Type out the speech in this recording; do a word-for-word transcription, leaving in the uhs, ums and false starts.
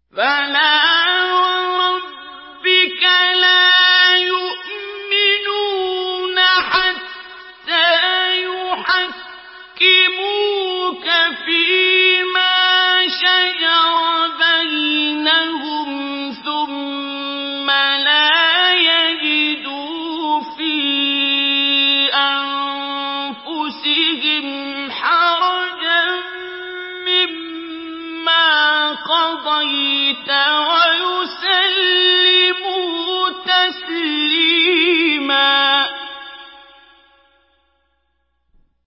فَلَا وَرَبِّكَ لَا يُؤْمِنُونَ حَتَّىٰ يُحَكِّمُوكَ فِيمَا شَجَرَ بَيْنَهُمْ ثُمَّ لَا يَجِدُوا فِي أَنفُسِهِمْ حَرَجًا مِّمَّا قَضَيْتَ وَيُسَلِّمُوا